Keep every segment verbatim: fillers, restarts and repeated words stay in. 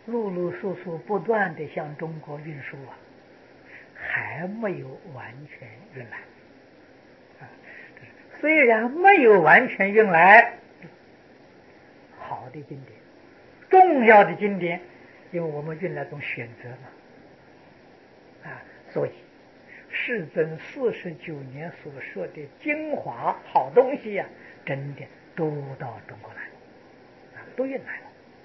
陆陆续续不断的向中国运输啊，还没有完全运来。啊，虽然没有完全运来，好的经典，重要的经典，因为我们运来种选择嘛，啊，所以世尊四十九年所说的精华好东西呀、啊，真的都到中国来了，啊，都运来了。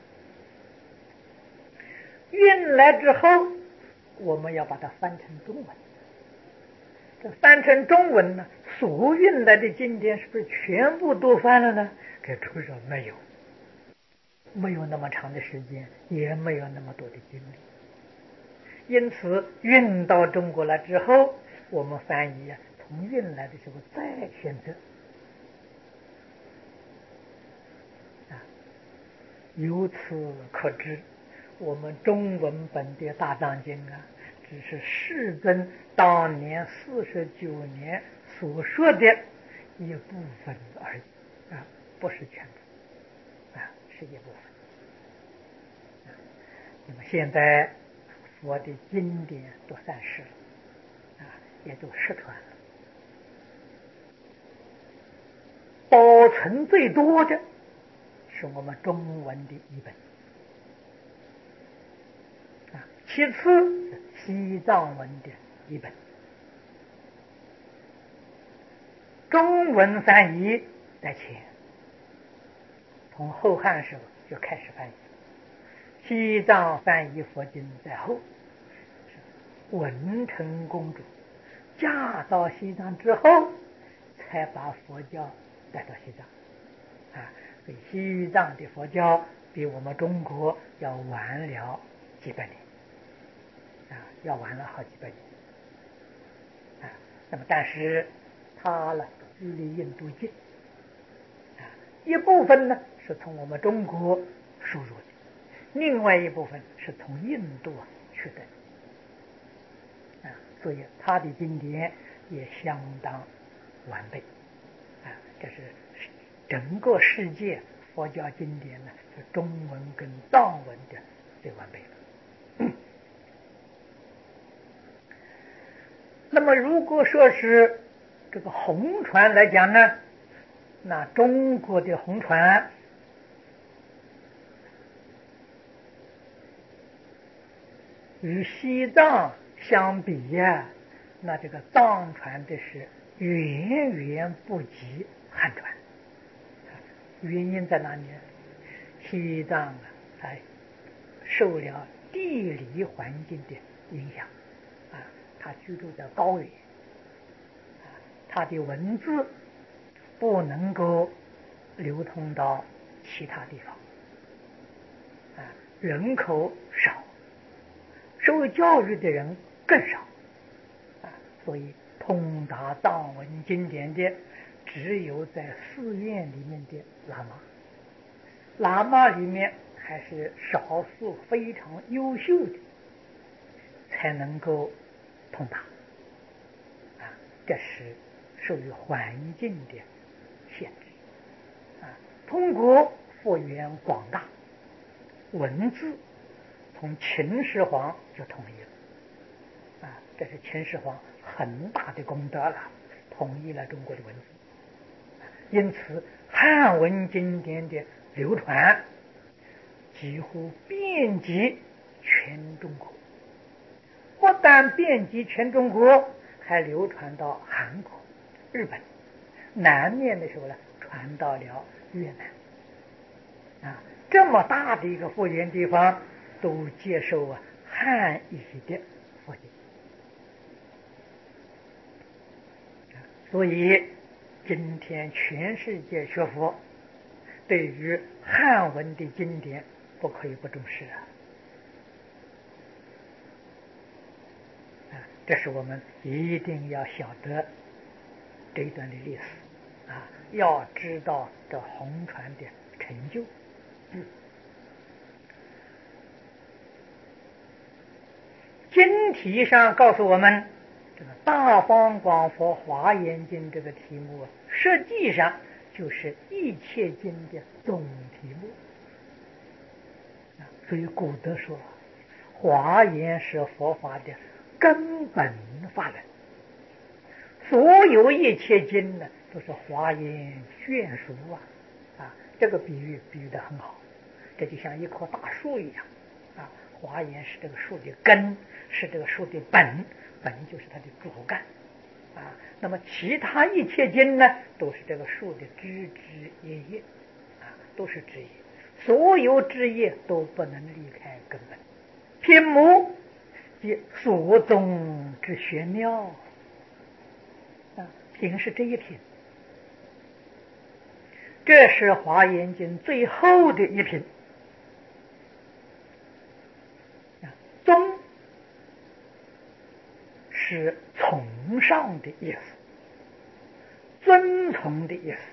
运来之后，我们要把它翻成中文。这翻成中文呢，所运来的经典是不是全部都翻了呢？给诸说没有，没有那么长的时间，也没有那么多的精力。因此，运到中国来之后，我们翻译啊，从运来的时候再选择。啊，由此可知，我们中文本的大藏经啊，只是世尊当年四十九年所说的一部分而已，啊，不是全部，啊，是一部分。啊，那么现在佛的经典都散失了，啊，也都失传了。保存最多的是我们中文的译本，啊，其次是西藏文的译本。中文翻译在前，从后汉时候就开始翻译，西藏翻译佛经在后。文成公主嫁到西藏之后，才把佛教带到西藏，啊，所以西藏的佛教比我们中国要晚了几百年，啊，要晚了好几百年，啊，那么但是它呢，距离印度近，啊，一部分呢是从我们中国输入的，另外一部分是从印度取得的，啊，所以它的经典也相当完备，啊，这是整个世界佛教经典呢，是中文跟藏文的最完备的。那么如果说是这个红传来讲呢，那中国的红传与西藏相比呀、啊，那这个藏传的是远远不及汉传。原因在哪里呢？西藏啊，它受了地理环境的影响，啊，它居住在高原，啊，它的文字不能够流通到其他地方，啊，人口少，受教育的人更少，啊，所以通达藏文经典的只有在寺院里面的喇嘛，喇嘛里面还是少数非常优秀的才能够通达，啊，这是受于环境的限制，啊，中国幅员广大，文字从秦始皇就统一了，啊，这是秦始皇很大的功德了，统一了中国的文字。因此汉文经典的流传几乎遍及全中国，不但遍及全中国，还流传到韩国、日本，南面的时候呢，传到了越南，啊，这么大的一个幅员地方都接受啊汉译的佛经，所以今天全世界学佛对于汉文的经典不可以不重视啊！啊，这是我们一定要晓得这一段的历史啊，要知道这红传的成就。嗯，经题上告诉我们，这个《大方广佛华严经》这个题目，实际上就是一切经的总题目。 所以古德说，华严是佛法的根本法门，所有一切经呢都是华严眷属啊啊，这个比喻比喻的很好，这就像一棵大树一样啊，华严是这个树的根，是这个树的本，本就是它的主干啊。那么其他一切经呢，都是这个树的枝枝叶叶啊，都是枝叶，所有枝叶都不能离开根本。品目即所宗之玄妙啊，品是这一品，这是华严经最后的一品。宗是崇尚的意思，尊崇的意思。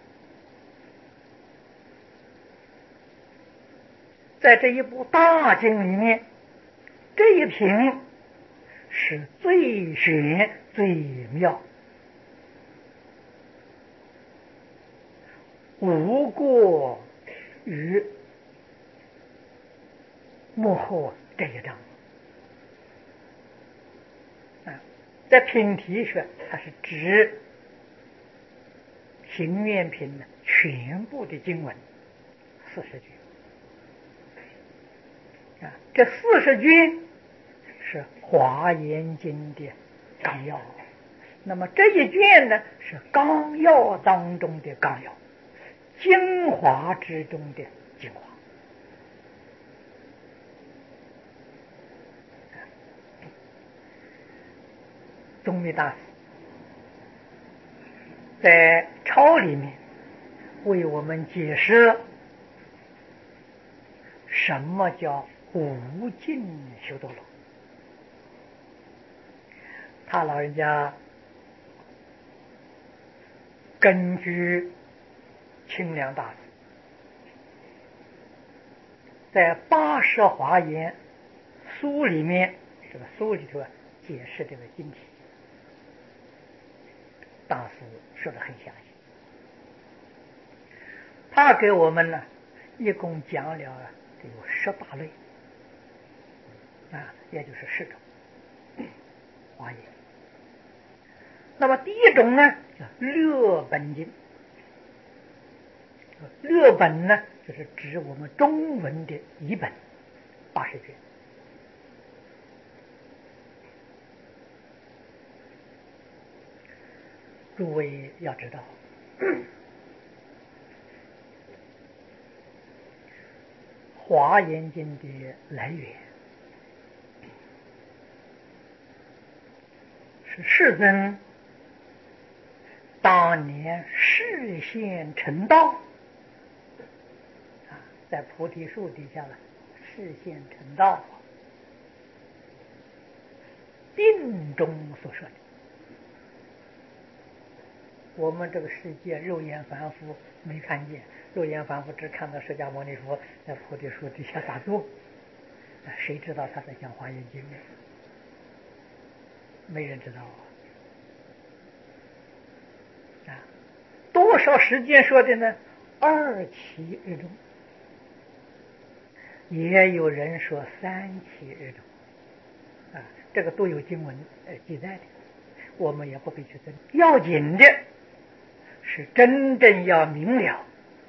在这一部大经里面，这一品是最玄最妙，无过于幕后这一章啊。在品题上，它是指行愿品的全部的经文四十句啊，这四十句是华严经的纲要，那么这一卷呢是纲要当中的纲要，精华之中的精华。宗密大师在抄里面为我们解释什么叫无尽修多罗。他老人家根据清凉大师在八十华严书里面，这个书里头解释这个经题，大师说得很详细。他给我们呢一共讲了这有十大类啊，也就是十种华严。那么第一种呢叫略本经，略本呢就是指我们中文的译本八十卷。诸位要知道，华严经的来源是世尊当年示现成道啊，在菩提树底下了示现成道，定中所说的。我们这个世界肉眼凡夫没看见，肉眼凡夫只看到释迦牟尼佛在菩提树底下打坐，谁知道他在讲华严经呢？没人知道啊！多少时间说的呢？二期日中，也有人说三期日中啊，这个都有经文呃记载的，我们也不必去争。要紧的是真正要明了，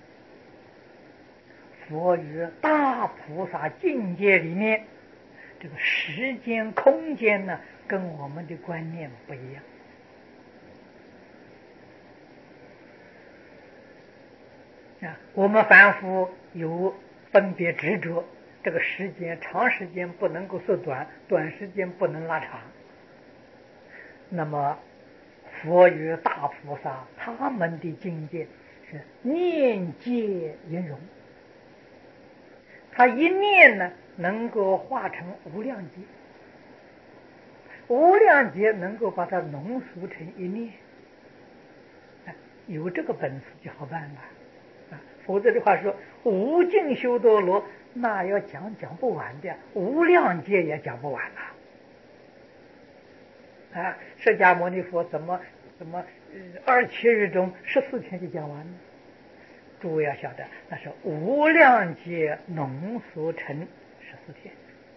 佛与大菩萨境界里面，这个时间空间呢，跟我们的观念不一样。啊，我们凡夫有分别执着，这个时间长时间不能够缩短，短时间不能拉长。那么佛与大菩萨他们的境界是念界圆融，他一念呢能够化成无量劫，无量劫能够把它浓缩成一念，有这个本事就好办了啊！否则的话说无尽修多罗，那要讲讲不完的，无量劫也讲不完了。啊，释迦牟尼佛怎么怎么、呃、二七日中十四天就讲完了？ 诸位要晓得，那是无量劫浓缩成十四天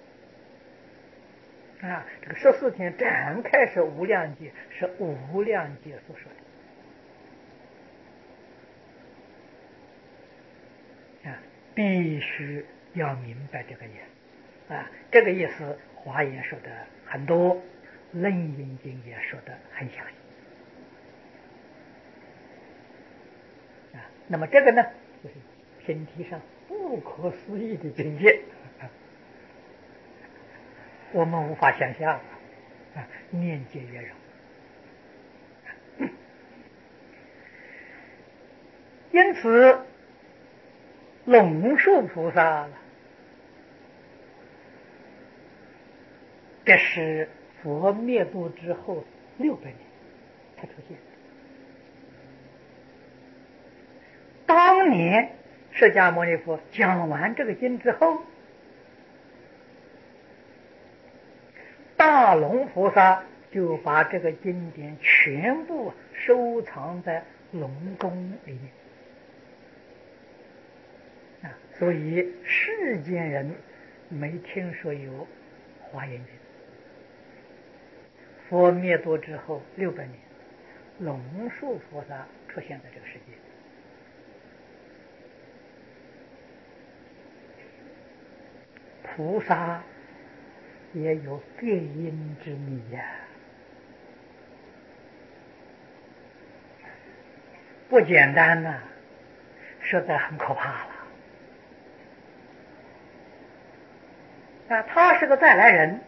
啊。这个十四天展开是无量劫，是无量劫所说的啊，必须要明白这个意思啊。这个意思，华严说的很多，楞严经也说的很详细。那么这个呢，就是身体上不可思议的境界，我们无法想象啊，念皆圆融。因此，龙树菩萨这是佛灭度之后六百年才出现。当年释迦牟尼佛讲完这个经之后，大龙菩萨就把这个经典全部收藏在龙宫里面啊，所以世间人没听说有华严经。佛灭度之后六百年，龙树菩萨出现在这个世界。菩萨也有变因之谜呀、啊，不简单呐、啊，实在很可怕了。啊，他是个再来人，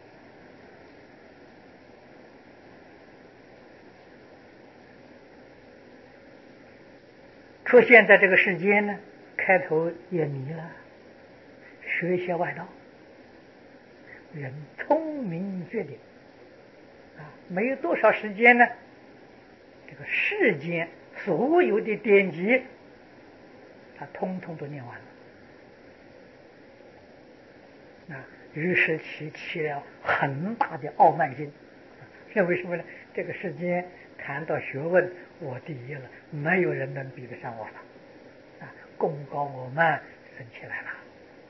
出现在这个世间呢，开头也迷了。学一些外道，人聪明绝顶啊，没有多少时间呢，这个世间所有的典籍，他通通都念完了啊。于是起起了很大的傲慢心，是为什么呢？这个世间谈到学问，我第一了，没有人能比得上我了啊，功高我慢升起来了。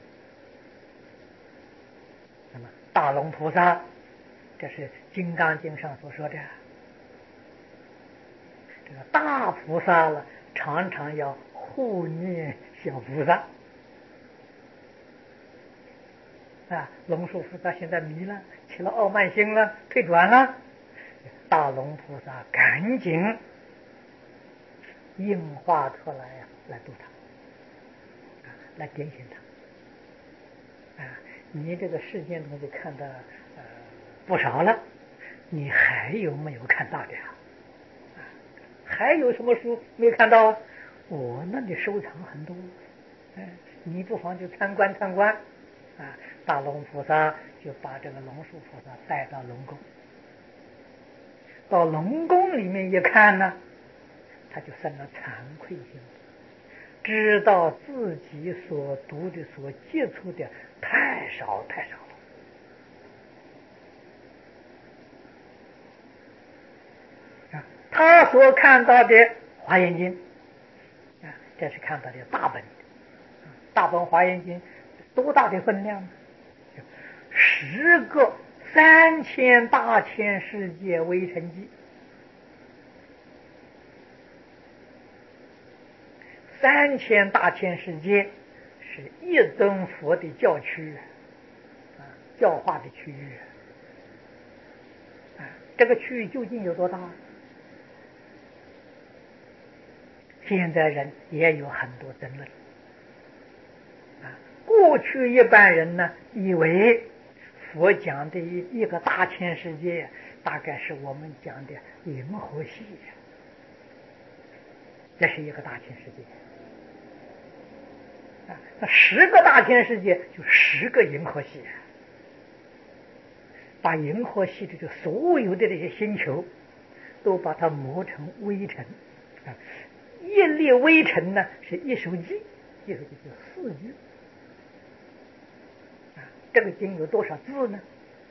那么大龙菩萨，这是《金刚经》上所说的，这个大菩萨了，常常要护念小菩萨啊。龙树菩萨现在迷了，起了傲慢心了，退转了，大龙菩萨赶紧应化出来呀、啊，来度他，啊，来点醒他啊。你这个世间东西看的呃不少了，你还有没有看到的呀？啊，还有什么书没看到啊？我那里收藏很多，哎，你不妨就参观参观啊。大龙菩萨就把这个龙树菩萨带到龙宫，到龙宫里面一看呢，他就生了惭愧心，知道自己所读的、所接触的太少太少了啊！他所看到的《华严经》啊，这是看到的大本，大本《华严经》多大的分量呢？十个三千大千世界微尘记，三千大千世界是一尊佛的教区啊，教化的区域啊，这个区域究竟有多大？现在人也有很多争论啊。过去一般人呢，以为佛讲的一一个大千世界，大概是我们讲的银河系，这是一个大千世界啊。那十个大千世界就十个银河系，把银河系的这所有的这些星球，都把它磨成微尘啊。一粒微尘呢是一首偈，一首偈就四句啊。这个经有多少字呢？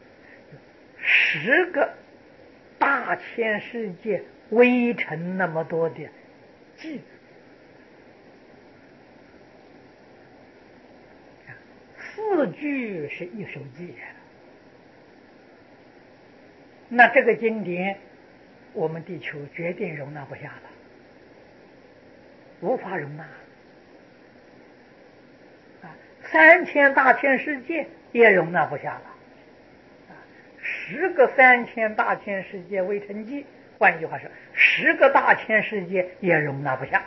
十个大千世界微尘那么多的偈句是一首偈，那这个经典我们地球决定容纳不下了，无法容纳啊！三千大千世界也容纳不下了啊！十个三千大千世界未成寂，换一句话说，十个大千世界也容纳不下。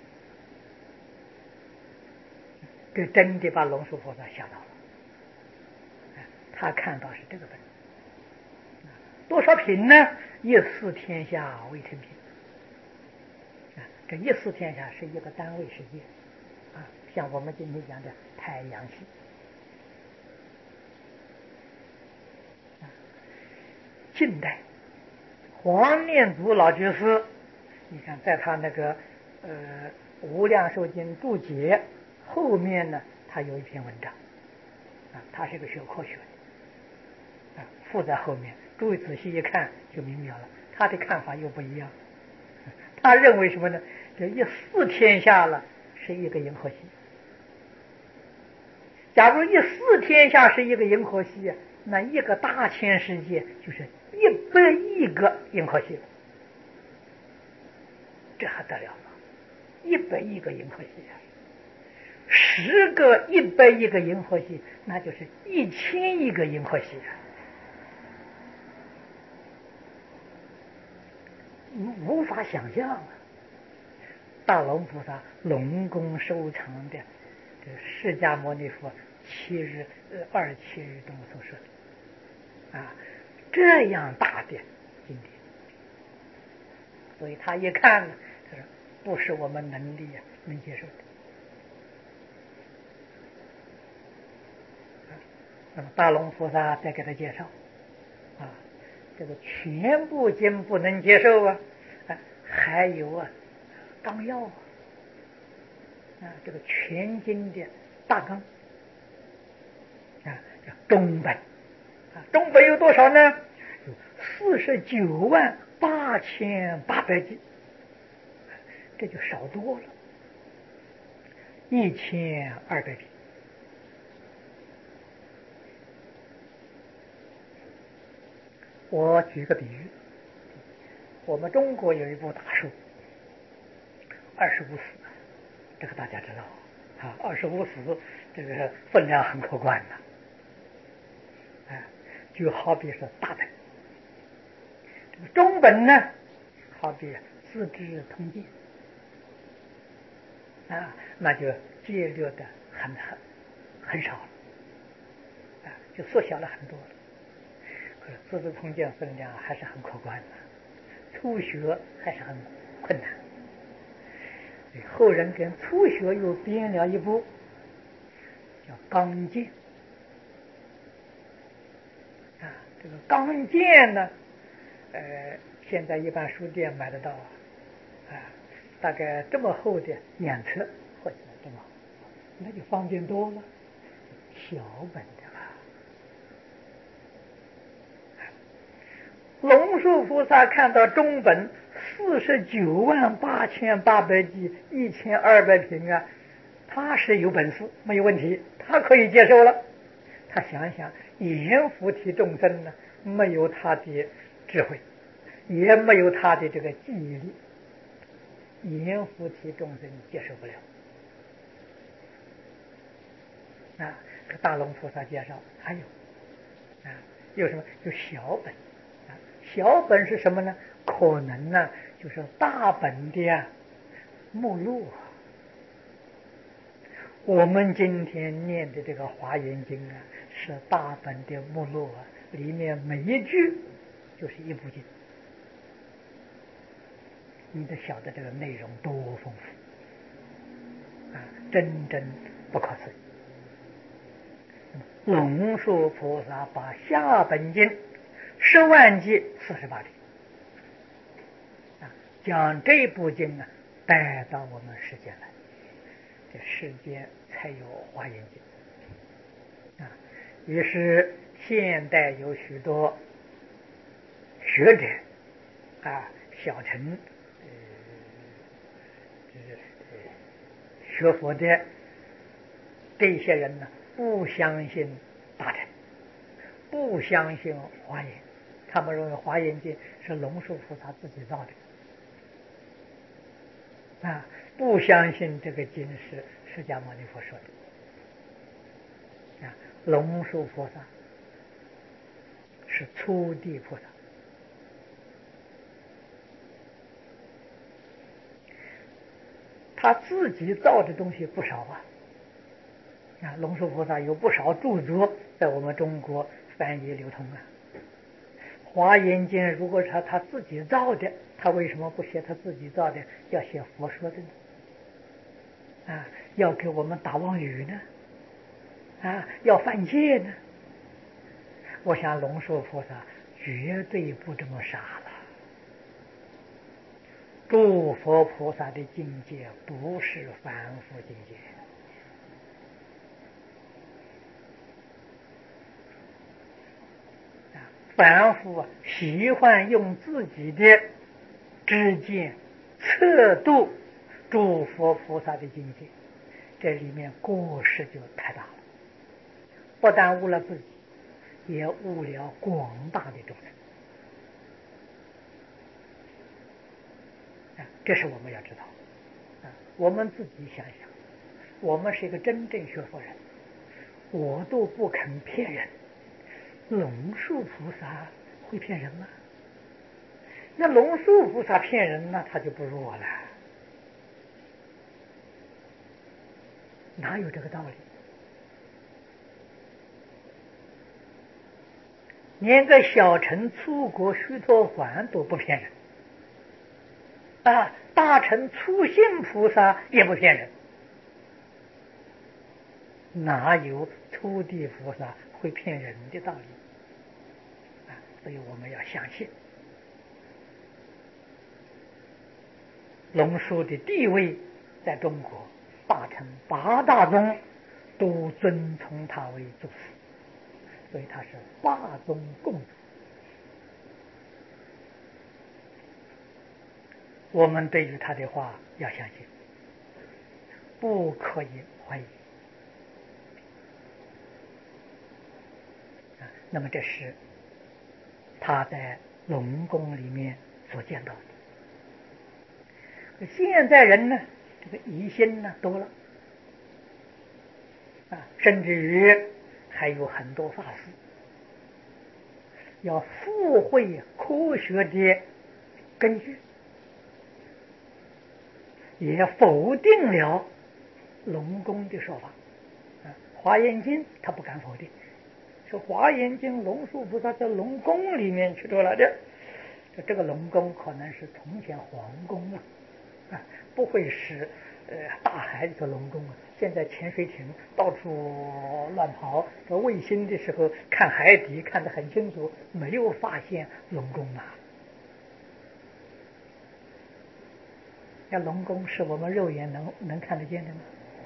这真的把龙树菩萨吓到了，他看到是这个本，多少品呢？一思天下未成品。这一思天下是一个单位世界啊，像我们今天讲的太阳系。近代黄念祖老居士，你看在他那个呃《无量寿经》注解后面呢，他有一篇文章啊，他是个学科学的啊，附在后面，诸位仔细一看就明了了，他的看法又不一样。他认为什么呢？这一四天下了是一个银河系。假如一四天下是一个银河系，那一个大千世界就是一百亿个银河系了，这还得了吗？一百亿个银河系啊！十个一百亿个银河系，那就是一千亿个银河系啊！无法想象啊！大龙菩萨龙宫收藏的这释迦牟尼佛七日呃二七日中所说的啊，这样大的经典，所以他一看呢，他说不是我们能力啊能接受的。啊、那么大龙菩萨再给他介绍啊，这个全部经不能接受啊，啊还有啊纲要啊。啊，这个全经的大纲啊，叫中本啊，中本有多少呢？有四十九万八千八百句，这就少多了，一千二百篇。我举个比喻，我们中国有一部大书《二十五史》，这个大家知道啊，二十五史这个分量很可观的，啊，就好比是大本，这个中本呢，好比《资治通鉴》啊，那就揭略的很很很少了，啊，就缩小了很多了。可是《资治通鉴》分量还是很可观的，初学还是很困难。后人跟初学又编了一部叫《纲鉴》啊，这个《纲鉴》呢，呃，现在一般书店买得到啊，啊，大概这么厚的两册或者这么厚，那就方便多了，小本的了。龙树菩萨看到中本四十九万八千八百句，一千二百品啊，他是有本事，没有问题，他可以接受了。他想想，阎浮提众生呢，没有他的智慧，也没有他的这个记忆力，阎浮提众生接受不了。啊，这大龙菩萨介绍还有啊，有什么？有小本啊，小本是什么呢？可能呢，就是大本的啊目录啊。我们今天念的这个《华严经》啊，是大本的目录啊，里面每一句就是一部经，你得晓得这个内容多丰富啊，真正不可思议。龙树菩萨把下本经十万集四十八品啊，将这部经呢带到我们世间来，这世间才有华严经啊。于是现代有许多学者啊，小乘呃，就是呃学佛的这些人呢，不相信不相信华严，他们认为华严经是龙树菩萨自己造的啊，不相信这个经是释迦牟尼佛说的啊。龙树菩萨是初地菩萨，他自己造的东西不少啊。啊，龙树菩萨有不少著作在我们中国翻译流通啊。华严经如果是他他自己造的，他为什么不写他自己造的，要写佛说的呢？啊，要给我们打妄语呢？啊，要犯戒呢？我想龙树菩萨绝对不这么傻了。诸佛菩萨的境界不是凡夫境界。凡夫啊，喜欢用自己的知见测度诸佛菩萨的境界，这里面过失就太大了，不但误了自己，也误了广大的众生啊！这是我们要知道啊！我们自己想想，我们是一个真正学佛人，我都不肯骗人，龙树菩萨会骗人吗？那龙树菩萨骗人，那他就不如我了，哪有这个道理？连个小乘出国须陀洹都不骗人啊，大乘初信菩萨也不骗人，哪有初地菩萨会骗人的道理啊？所以我们要相信龙树的地位，在中国大乘八大宗都尊崇他为祖师，所以他是八宗共主。我们对于他的话要相信，不可以怀疑啊。那么这是他在龙宫里面所见到的。现在人呢，这个疑心呢多了啊，甚至于还有很多法师要附会科学的根据，也否定了龙宫的说法啊。华严经他不敢否定，说华严经龙树菩萨在龙宫里面去出来的，这个龙宫可能是从前皇宫啊。啊，不会是呃大海里的龙宫啊！现在潜水艇到处乱跑，这卫星的时候看海底看得很清楚，没有发现龙宫啊。那龙宫是我们肉眼能能看得见的吗？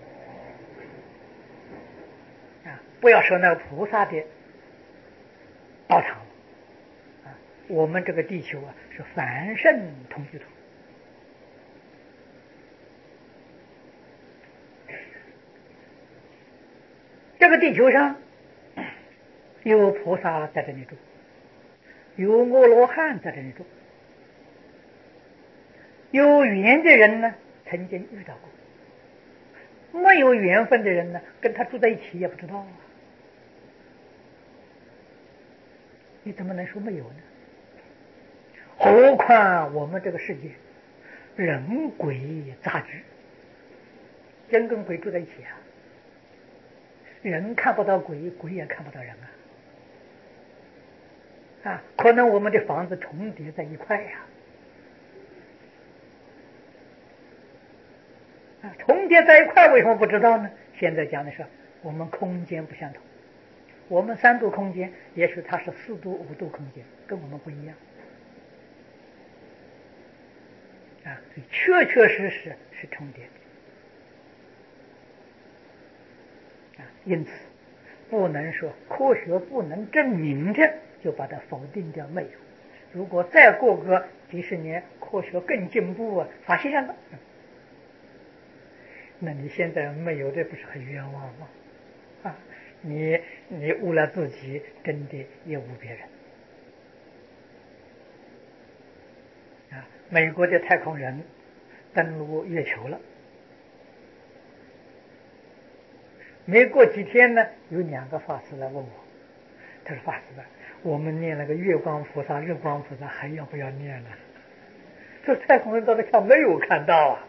啊，不要说那个菩萨的道场啊，我们这个地球啊是凡圣同居土。这个地球上有菩萨在这里住，有阿罗汉在这里住，有缘的人呢曾经遇到过，没有缘分的人呢跟他住在一起也不知道啊。你怎么能说没有呢？何况我们这个世界人鬼杂居，人跟鬼住在一起啊，人看不到鬼，鬼也看不到人啊！啊，可能我们的房子重叠在一块呀、啊，啊，重叠在一块，为什么不知道呢？现在讲的是我们空间不相同，我们三度空间，也许它是四度、五度空间，跟我们不一样啊，所以确确实实是重叠的啊，因此不能说科学不能证明的就把它否定掉没有。如果再过个几十年，科学更进步啊，发现了，那你现在没有的不是很冤枉吗？啊， 你你误了自己，真的也误别人。啊，美国的太空人登陆月球了，没过几天呢，有两个法师来问我，他说：“法师啊，我们念那个月光菩萨、日光菩萨还要不要念呢？”这太空人到底看没有看到啊？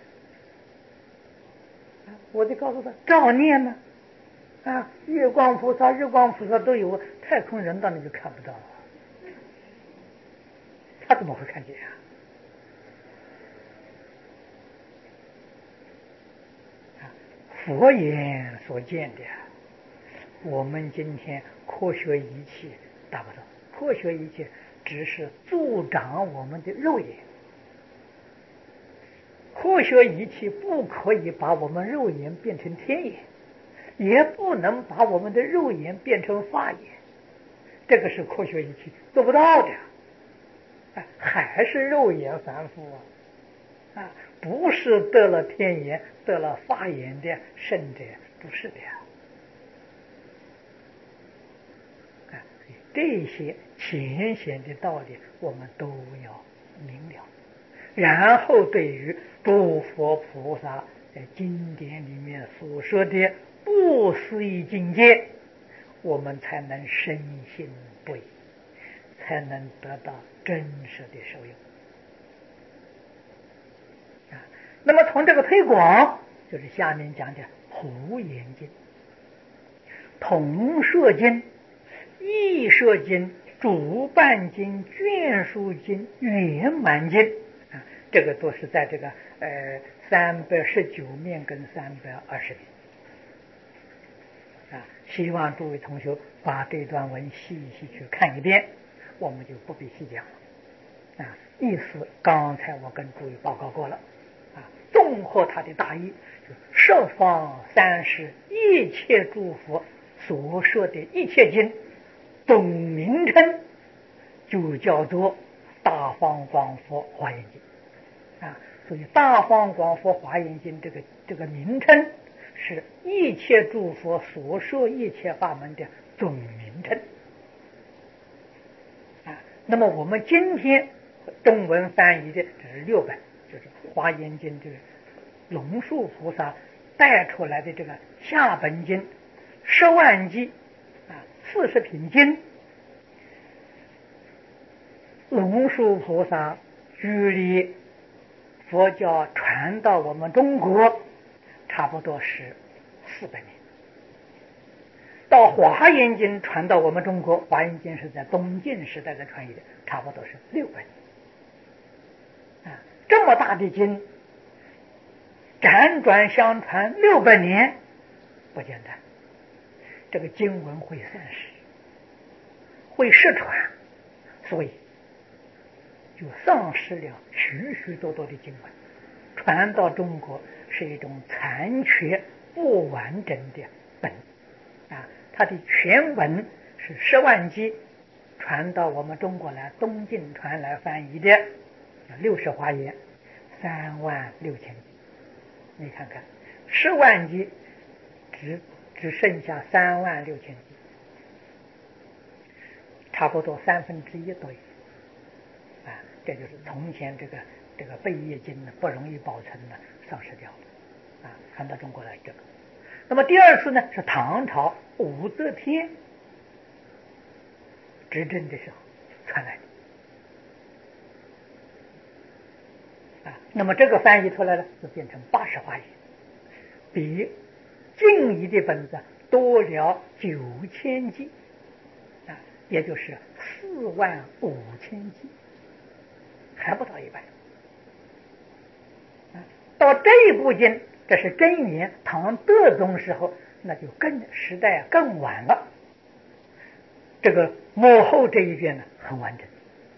我就告诉他，照念呢。啊，月光菩萨、日光菩萨都有，太空人当然就看不到啊。他怎么会看见啊？啊，佛眼所见的，我们今天科学仪器达不到。科学仪器只是助长我们的肉眼，科学仪器不可以把我们肉眼变成天眼，也不能把我们的肉眼变成法眼，这个是科学仪器做不到的。啊，还是肉眼凡夫啊！啊，不是得了天眼、得了法眼的圣者，不是的呀。啊，这些浅显的道理我们都要明了，然后对于诸佛菩萨在经典里面所说的不思议境界，我们才能深信不疑，才能得到真实的受用。啊，那么从这个推广，就是下面讲的普眼经、统摄经、义摄经、主办经、眷属经、圆满经啊，这个都是在这个呃三百十九面跟三百二十面啊。希望诸位同学把这段文细细去看一遍，我们就不必细讲了啊。意思刚才我跟诸位报告过了啊，综合它的大意，就十方三世一切诸佛所说的一切经，总名称就叫做大方广佛华严经啊。所以大方广佛华严经这个这个名称是一切诸佛所说一切法门的总名称啊。那么我们今天中文翻译的这是六本，就是华严经这个龙树菩萨带出来的这个下本经、十万记啊、四十品经，龙树菩萨距离佛教传到我们中国差不多是四百年，到华严经传到我们中国，华严经是在东晋时代的传译的，差不多是六百年啊。这么大的经辗转相传六百年，不简单。这个经文会散失，会失传，所以就丧失了许许多多的经文，传到中国是一种残缺不完整的本啊。它的全文是十万集传到我们中国来，东晋传来翻译的六十华严，三万六千集。你看看，十万集只只剩下三万六千集，差不多三分之一多一点啊。这就是从前这个这个贝叶经呢不容易保存呢，丧失掉了啊。传到中国来这个。那么第二次呢是唐朝武则天执政的时候传来的啊。那么这个翻译出来了，就变成八十华严，比晋译的本子多了九千集啊，也就是四万五千集，还不到一半啊。到这一部经，这是真元唐德宗时候，那就更时代更晚了。这个幕后这一卷呢很完整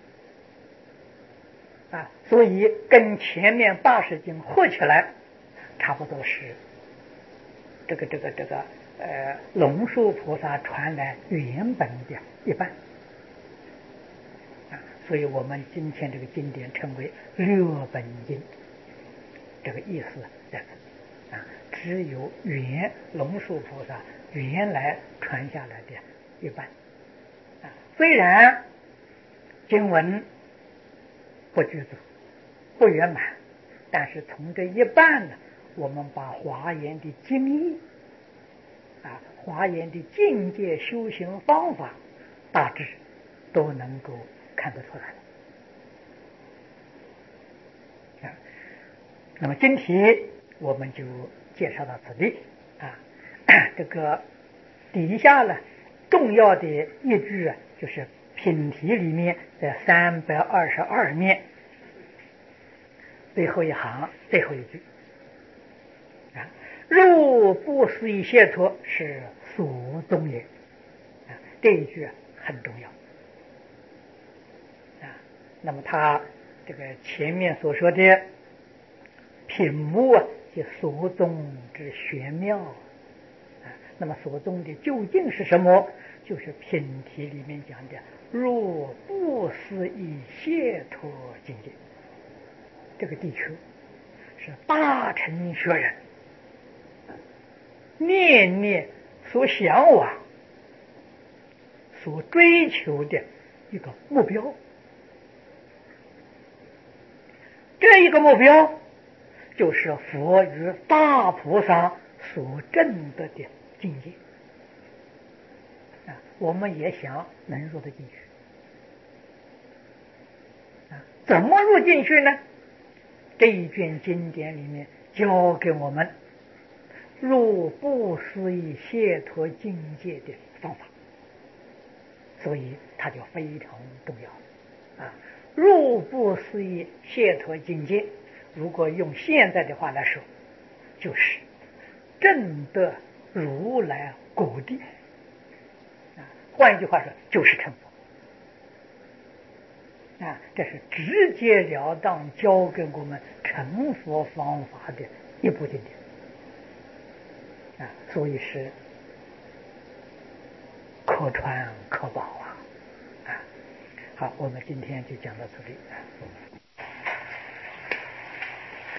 啊，所以跟前面八十经合起来，差不多是这个这个这个呃龙树菩萨传来原本的一半啊。所以我们今天这个经典称为六本经，这个意思在此啊。只有原龙树菩萨原来传下来的一半。啊，虽然经文不具足、不圆满，但是从这一半呢，我们把华严的经义啊，华严的境界修行方法，大致都能够看得出来了。啊，那么今天我们就介绍到此地啊。这个底下呢，重要的一句啊，就是品题里面的三百二十二面最后一行最后一句啊，入不思议解脱是所宗也啊，这一句很重要啊。那么他这个前面所说的品目啊，即所宗之玄妙啊。那么所宗的究竟是什么？就是品题里面讲的入不思议解脱境界。这个地区是大乘学人念念所向往、所追求的一个目标。这一个目标就是佛与大菩萨所证得的境界啊，我们也想能入得进去啊。怎么入进去呢？这一卷经典里面教给我们入不思议解脱境界的方法，所以它就非常重要啊。入不思议解脱境界，如果用现在的话来说，就是证得如来果地啊。换一句话说，就是成佛啊。这是直截了当教给我们成佛方法的一部经典啊，所以是可传可保啊。啊，好，我们今天就讲到这里。